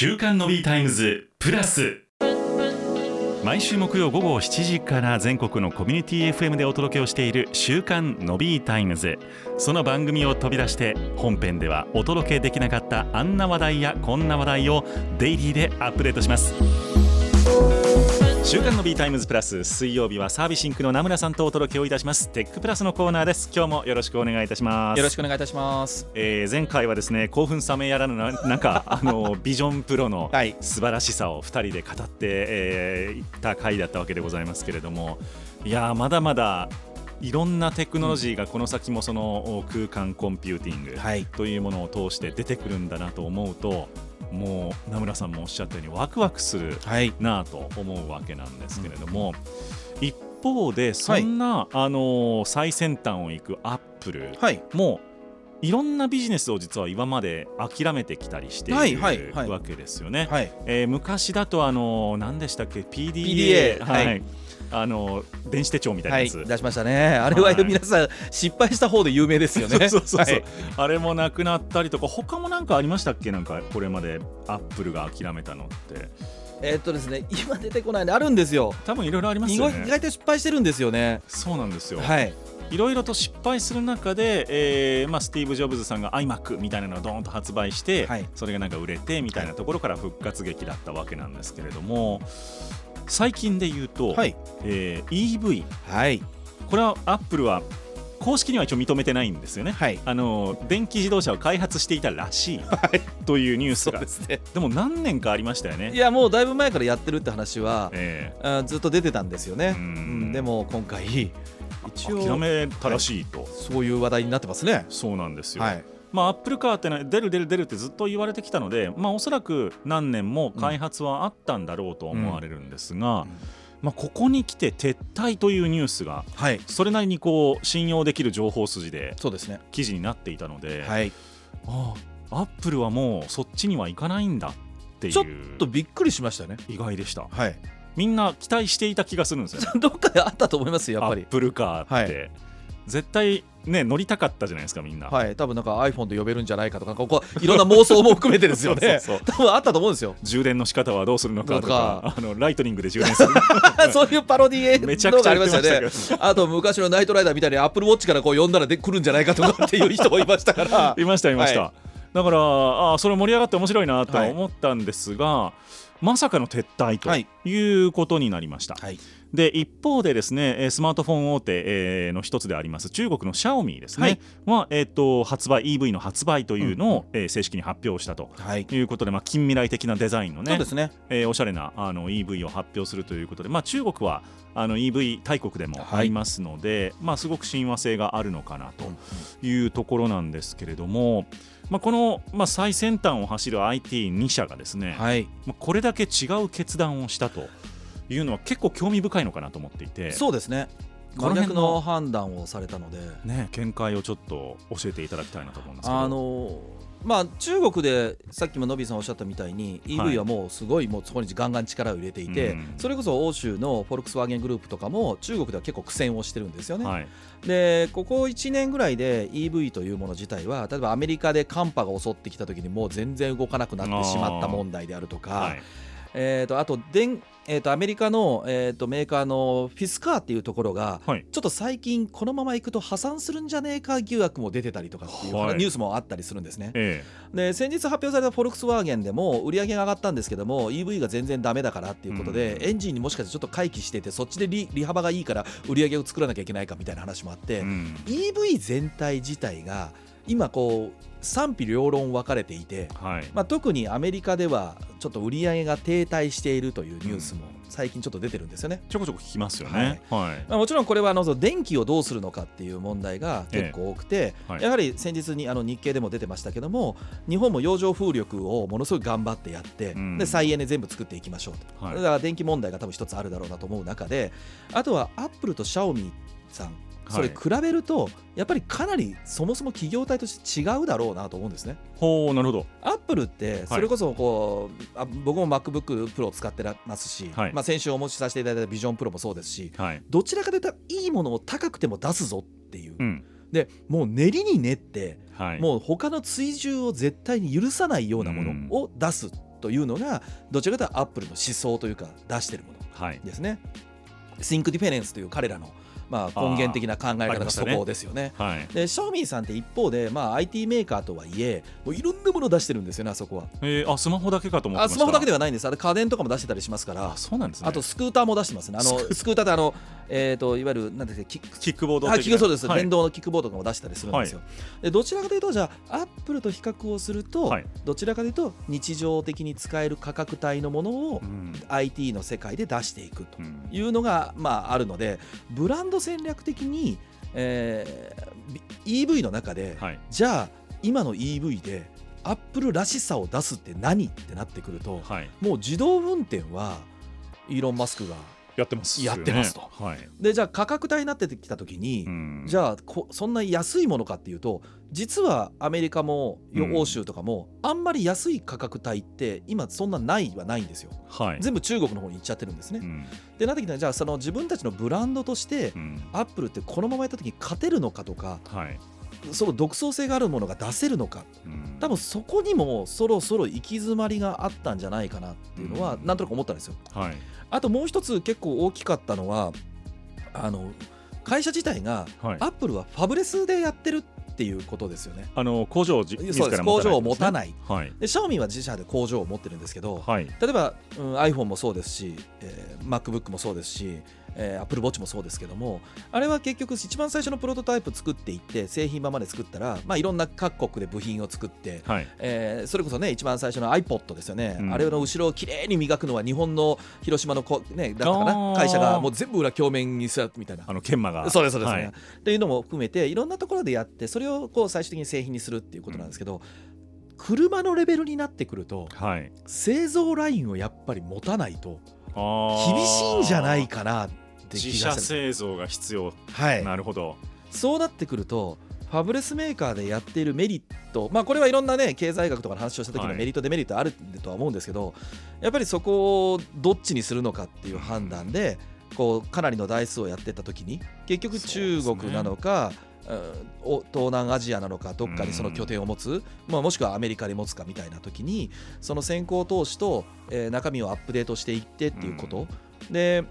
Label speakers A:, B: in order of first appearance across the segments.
A: 週刊の B タイムズプラス、毎週木曜午後7時から全国のコミュニティ FM でお届けをしている週刊の B タイムズ。その番組を飛び出して本編ではお届けできなかったあんな話題やこんな話題をデイリーでアップデートします。週刊の B タイムズプラス、水曜日はサービスインクの名村さんとお届けをいたしますテックプラスのコーナーです。今日もよろしくお願いいたします。
B: よろしくお願いいたします。
A: 前回はですね、興奮冷めやらぬ中ビジョンプロの素晴らしさを2人で語っていった回だったわけでございますけれども、いやまだまだいろんなテクノロジーがこの先もその空間コンピューティングというものを通して出てくるんだなと思うと、もう名村さんもおっしゃったようにワクワクするなと思うわけなんですけれども、一方でそんな、最先端を行くアップルもいろんなビジネスを実は今まで諦めてきたりしているわけですよね。昔だと何でしたっけ PDA、電子手帳みたいなやつ、
B: 出しましたね。あれは皆さん失敗した方で有名ですよね。
A: そうあれもなくなったりとか、他もなんかありましたっけ？なんかこれまでアップルが諦めたのって
B: ですね、今出てこないんであるんですよ。
A: 多分いろいろありますよね。
B: 意外と失敗してるんですよね。
A: そうなんですよ。いろいろと失敗する中で、スティーブ・ジョブズさんが iMac みたいなのをドーンと発売して、それがなんか売れてみたいなところから復活劇だったわけなんですけれども、最近で言うと、EV、これはアップルは公式には一応認めてないんですよね。電気自動車を開発していたらしい、というニュースが でも何年かありましたよね。
B: いやもうだいぶ前からやってるって話は、ずっと出てたんですよね。でも今回一応
A: 諦めたらしいと、
B: そういう話題になってますね。
A: そうなんですよ。アップルカーってのは出るってずっと言われてきたので、おそらく何年も開発はあったんだろうと思われるんですが、ここに来て撤退というニュースが、それなりにこう信用できる情報筋で記事になっていたので、アップルはもうそっちには行かないんだっていう、
B: ちょっとびっくりしましたね。
A: 意外でした。みんな期待していた気がするんですよね。
B: どっかであったと思いますよ、やっぱり。
A: アップルカーって、絶対ね乗りたかったじゃないですか、みんな。
B: 多分なんか iPhone で呼べるんじゃないかとか、ここいろんな妄想も含めてですよね。多分あったと思うんですよ。
A: 充電の仕方はどうするのかとか、ライトニングで充電する
B: そういうパロディ
A: めちゃくちゃありましたね。
B: あと昔のナイトライダーみたいに Apple Watch からこう呼んだら来るんじゃないかとかっていう人もいましたから
A: いました。だからそれ盛り上がって面白いなと思ったんですが、まさかの撤退ということになりました。で一方でですね、スマートフォン大手の一つであります中国のシャオミですね、発売 EV の発売というのを正式に発表したということで、近未来的なデザインのね、おしゃれなEV を発表するということで、中国はEV 大国でもありますので、すごく親和性があるのかなというところなんですけれども、この、最先端を走る IT2 社がですね、これだけ違う決断をしたというのは結構興味深いのかなと思っていて。
B: そうですね、真逆の判断をされたので、
A: 見解をちょっと教えていただきたいなと思うんですけど、
B: 中国でさっきものびさんおっしゃったみたいに EV はもうすごいもうそこにガンガン力を入れていて、それこそ欧州のフォルクスワーゲングループとかも中国では結構苦戦をしてるんですよね。でここ1年ぐらいで EV というもの自体は、例えばアメリカで寒波が襲ってきた時にもう全然動かなくなってしまった問題であるとか、あとアメリカの、メーカーのフィスカーっていうところが、ちょっと最近このままいくと破産するんじゃねえか疑惑も出てたりとかっていう、ニュースもあったりするんですね。で先日発表されたフォルクスワーゲンでも売り上げが上がったんですけども EV が全然ダメだからっていうことで、エンジンにもしかしてちょっと回帰してて、そっちで利幅がいいから売り上げを作らなきゃいけないかみたいな話もあって、EV 全体自体が今こう賛否両論分かれていて、特にアメリカではちょっと売り上げが停滞しているというニュースも最近ちょっと出てるんですよね。
A: ちょこちょこ聞きますよね。
B: もちろんこれは電気をどうするのかっていう問題が結構多くて、やはり先日に日経でも出てましたけども、日本も洋上風力をものすごい頑張ってやって、で再エネ全部作っていきましょうと、だから電気問題が多分一つあるだろうなと思う中で、あとはアップルとシャオミさん、それ比べるとやっぱりかなりそもそも企業体として違うだろうなと思うんですね。
A: なるほど。
B: アップルってそれこそこう、僕も MacBook Pro を使ってますし、先週お持ちさせていただいた Vision Pro もそうですし、どちらかというといいものを高くても出すぞっていう、でもう練りに練って、もう他の追従を絶対に許さないようなものを出すというのがどちらかというとアップルの思想というか出してるものですね、Think Difference という彼らの根源的な考え方がそこですよね。でシャオミーさんって一方で、IT メーカーとはいえもういろんなもの出してるんですよね、あそこは。
A: スマホだけかと思ってました。
B: スマホだけではないんです。家電とかも出してたりしますから。
A: そうなんですね。
B: あとスクーターも出してますね。スクーターっていわゆるなんてキ
A: ックボード的な、
B: そうです、電動のキックボードとかも出したりするんですよ。でどちらかというとじゃあアップルと比較をすると、どちらかというと日常的に使える価格帯のものを IT の世界で出していくというのがあるので、ブランド戦略的にEV の中で、じゃあ今の EV でアップルらしさを出すって何ってなってくると、もう自動運転はイーロン・マスクが
A: やってます
B: と、でじゃあ価格帯になってきた時に、じゃあそんな安いものかっていうと、実はアメリカも欧州とかもあんまり安い価格帯って今そんなないんですよ、全部中国の方に行っちゃってるんですね、でなってきたらじゃあその自分たちのブランドとして、アップルってこのままやった時に勝てるのかとか、その独創性があるものが出せるのか、多分そこにもそろそろ行き詰まりがあったんじゃないかなっていうのはなんとなく思ったんですよ、あともう一つ結構大きかったのは会社自体が、アップルはファブレスでやってるっていうことですよね。
A: 工場を自ら
B: 持たない、でシャオミは自社で工場を持ってるんですけど、例えば、iPhone もそうですし、MacBook もそうですし、Apple Watch もそうですけども、あれは結局一番最初のプロトタイプ作っていって製品版まで作ったら、いろんな各国で部品を作って、それこそね一番最初の iPod ですよね、あれの後ろをきれいに磨くのは日本の広島のだったかな会社がもう全部裏鏡面にするみたいな、研磨がそうですね、っていうのも含めていろんなところでやって、それを最終的に製品にするっていうことなんですけど、車のレベルになってくると、製造ラインをやっぱり持たないと厳しいんじゃないかなって気がする。
A: 自社製造が必要、なるほど。
B: そうなってくるとファブレスメーカーでやっているメリット、これはいろんなね経済学とかの話をした時のメリットデメリットあるとは思うんですけど、やっぱりそこをどっちにするのかっていう判断でかなりの台数をやっていった時に結局中国なのか、東南アジアなのかどっかにその拠点を持つ、もしくはアメリカで持つかみたいな時に、その先行投資と、中身をアップデートしていってっていうこと、で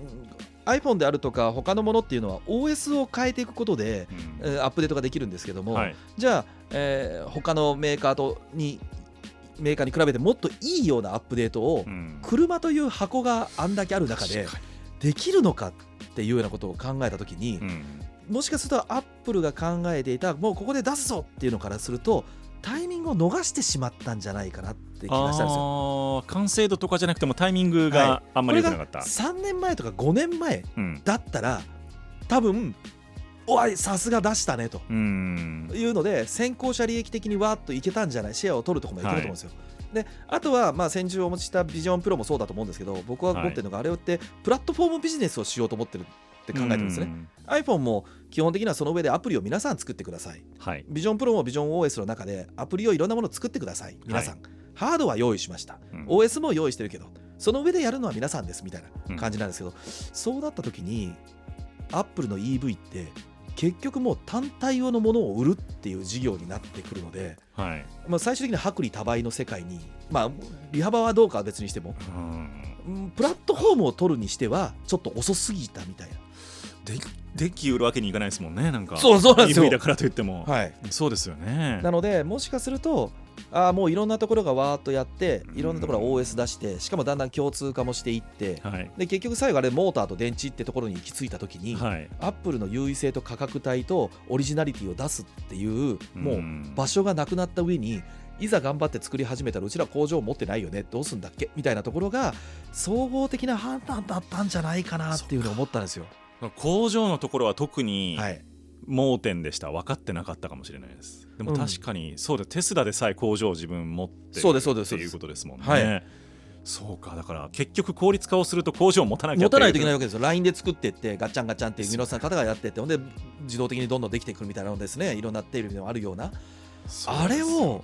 B: iPhone であるとか他のものっていうのは OS を変えていくことで、アップデートができるんですけども、じゃあ、他のメーカーに比べてもっといいようなアップデートを、車という箱があんだけある中でできるのかっていうようなことを考えたときに、もしかするとアップルが考えていたもうここで出すぞっていうのからするとタイミングを逃してしまったんじゃないかなって気がしたんですよ。
A: 完成度とかじゃなくてもタイミングがあんまり良くなかった、
B: これが3年前とか5年前だったら、多分おいさすが出したねというので先行者利益的にわーっといけたんじゃない、シェアを取るところもいけると思うんですよ、であとは先週お持ちしたビジョンプロもそうだと思うんですけど、僕は思ってるのが、あれをってプラットフォームビジネスをしようと思ってるって考えてるんですね。iPhone も基本的にはその上でアプリを皆さん作ってください、ビジョンプロもビジョン OS の中でアプリをいろんなものを作ってください皆さん、ハードは用意しました、OS も用意してるけどその上でやるのは皆さんですみたいな感じなんですけど、そうなった時にアップルの EV って結局もう単体用のものを売るっていう事業になってくるので、最終的に薄利多売の世界に、利幅はどうかは別にしても、プラットフォームを取るにしてはちょっと遅すぎたみたいな。
A: デッキ売るわけにいかないですもんね。なんか
B: そうなんですよ。
A: EV だからといっても、そうですよね。
B: なのでもしかするともういろんなところがわーっとやっていろんなところが OS 出して、しかもだんだん共通化もしていって、で結局最後あれモーターと電池ってところに行き着いた時に、アップルの優位性と価格帯とオリジナリティを出すっていうもう場所がなくなった上に、いざ頑張って作り始めたらうちら工場持ってないよね、どうすんだっけみたいなところが総合的な判断だったんじゃないかなっていうふうに思ったんですよ。
A: 工場のところは特に盲点でした。分かってなかったかもしれないです。でも確かにそうで、テスラでさえ工場を自分持ってるっていうことですもんね。そうか、だから結局効率化をすると工場を持たないといけない
B: わけですよ。 LINE で作っていってガッチャンガッチャンっていう皆さん方がやっていって、ほんで自動的にどんどんできてくるみたいなのですね、いろんなテレビでもあるような、あれを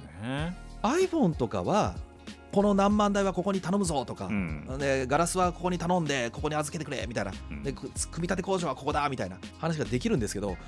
B: iPhone とかはこの何万台はここに頼むぞとか、でガラスはここに頼んでここに預けてくれみたいな、で組み立て工場はここだみたいな話ができるんですけど、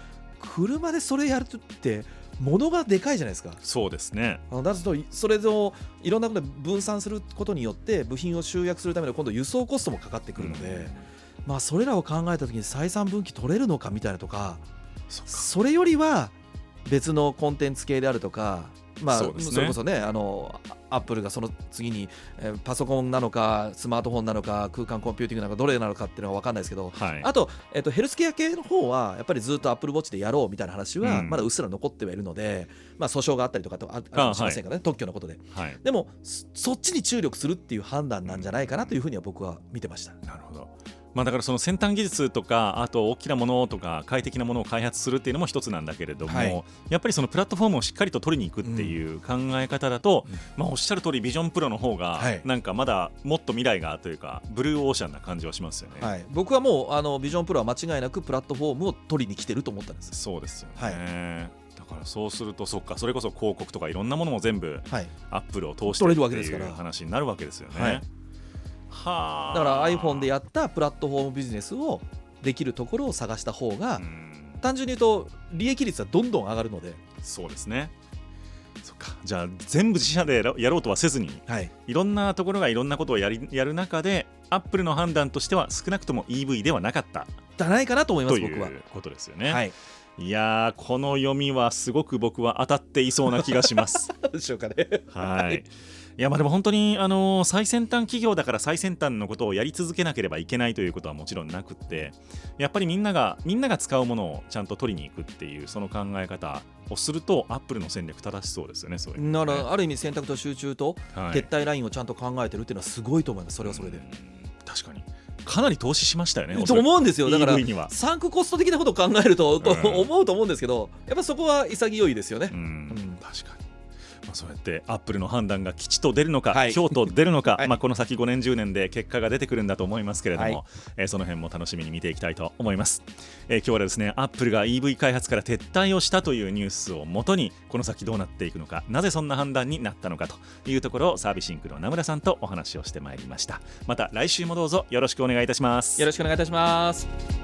B: 車でそれやるとって物がでかいじゃないですか。
A: そうですね。
B: だとそれをいろんなことで分散することによって部品を集約するための今度輸送コストもかかってくるので、まあそれらを考えた時に採算分岐取れるのかみたいなとか、それよりは別のコンテンツ系であるとか、まあそれこそねアップルがその次にパソコンなのかスマートフォンなのか空間コンピューティングなのかどれなのかっていうのは分かんないですけど、あとヘルスケア系の方はやっぱりずっとアップルウォッチでやろうみたいな話はまだうっすら残ってはいるので、まあ訴訟があったりとかあるかもしれませんからね、特許のことで、でもそっちに注力するっていう判断なんじゃないかなというふうには僕は見てました。
A: なるほど。まあ、だからその先端技術とかあと大きなものとか快適なものを開発するっていうのも一つなんだけれども、やっぱりそのプラットフォームをしっかりと取りに行くっていう考え方だと、まあおっしゃる通りビジョンプロの方がなんかまだもっと未来がというかブルーオーシャンな感じはしますよね。
B: 僕はもうビジョンプロは間違いなくプラットフォームを取りに来てると思ったんです。
A: そうですよね。だからそうするとそれこそ広告とかいろんなものも全部アップルを通してるっていう話になるわけですよね。
B: だから iPhone でやったプラットフォームビジネスをできるところを探した方が単純に言うと利益率はどんどん上がるので。
A: そうですね。そっか。じゃあ全部自社でやろうとはせずに、いろんなところがいろんなことをやる中でアップルの判断としては少なくとも EV ではなかった
B: じゃないかなと思います。僕は
A: ということですよね。いやこの読みはすごく僕は当たっていそうな気がします。
B: でしょうかね。
A: いやまあでも本当に最先端企業だから最先端のことをやり続けなければいけないということはもちろんなくって、やっぱりみんなが使うものをちゃんと取りに行くっていうその考え方をするとアップルの戦略正しそうですよね。そういう
B: だからある意味選択と集中と撤退ラインをちゃんと考えてるっていうのはすごいと思います。それはそれで
A: 確かにかなり投資しましたよね。
B: と思うんですよ。だからサンクコスト的なことを考えると思うと思うんですけど、やっぱそこは潔いですよね。
A: 確かに。そうやってアップルの判断が吉と出るのか凶と出るのか、この先5年10年で結果が出てくるんだと思いますけれども、その辺も楽しみに見ていきたいと思います。今日はですねアップルが EV 開発から撤退をしたというニュースをもとにこの先どうなっていくのか、なぜそんな判断になったのかというところをサービスシンクの名村さんとお話をしてまいりました。また来週もどうぞよろしくお願いいたします。
B: よろしくお願いいたします。